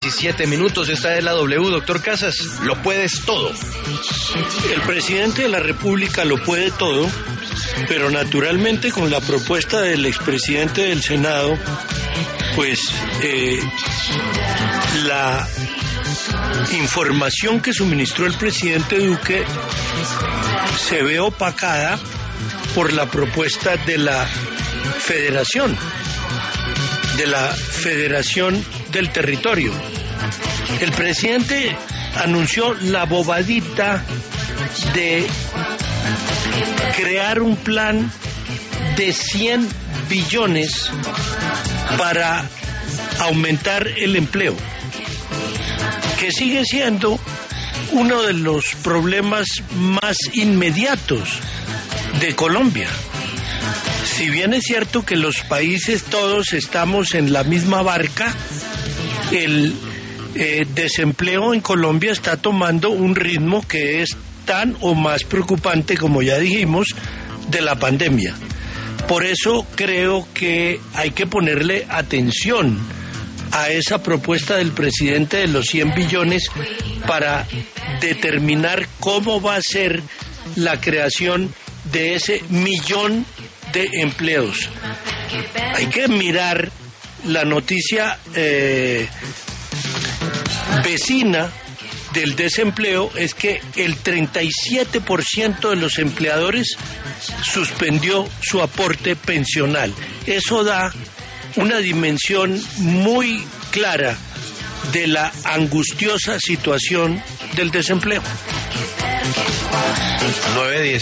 17 minutos, esta es la W, doctor Casas, lo puedes todo. El presidente de la República lo puede todo, pero naturalmente con la propuesta del expresidente del Senado, pues la información que suministró el presidente Duque se ve opacada por la propuesta de la Federación del territorio. El presidente anunció la bobadita de crear un plan de 100 billones para aumentar el empleo, que sigue siendo uno de los problemas más inmediatos de Colombia. Si bien es cierto que los países todos estamos en la misma barca, el desempleo en Colombia está tomando un ritmo que es tan o más preocupante, como ya dijimos, de la pandemia. Por eso creo que hay que ponerle atención a esa propuesta del presidente de los 100 billones para determinar cómo va a ser la creación de ese 1.000.000 de empleos. Hay que mirar la noticia vecina del desempleo, es que el 37% de los empleadores suspendió su aporte pensional. Eso da una dimensión muy clara de la angustiosa situación del desempleo. 9:10.